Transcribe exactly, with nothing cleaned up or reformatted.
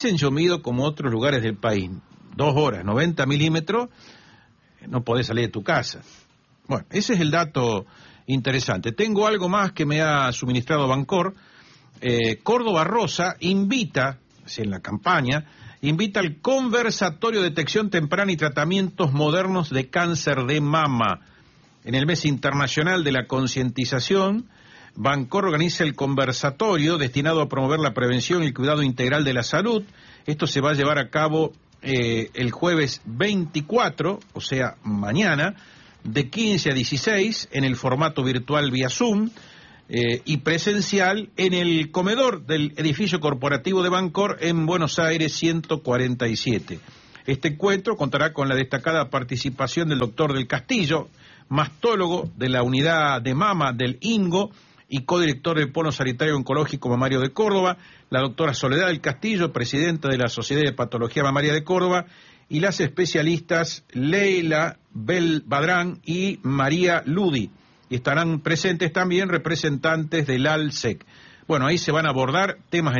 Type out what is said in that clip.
yo mido como otros lugares del país, dos horas, noventa milímetros, no podés salir de tu casa. Bueno, ese es el dato interesante. Tengo algo más que me ha suministrado Bancor. Eh, Córdoba Rosa invita, en la campaña, invita al conversatorio de detección temprana y tratamientos modernos de cáncer de mama. En el mes internacional de la concientización, Bancor organiza el conversatorio destinado a promover la prevención y el cuidado integral de la salud. Esto se va a llevar a cabo eh, el jueves veinticuatro, o sea, mañana, de quince a dieciséis, en el formato virtual vía Zoom, eh, y presencial en el comedor del edificio corporativo de Bancor en Buenos Aires ciento cuarenta y siete. Este encuentro contará con la destacada participación del doctor del Castillo, mastólogo de la unidad de mama del INGO, y codirector del Polo Sanitario Oncológico Mamario de Córdoba, la doctora Soledad del Castillo, presidenta de la Sociedad de Patología Mamaria de Córdoba, y las especialistas Leila Bel Badrán y María Ludi. Y estarán presentes también representantes del ALSEC. Bueno, ahí se van a abordar temas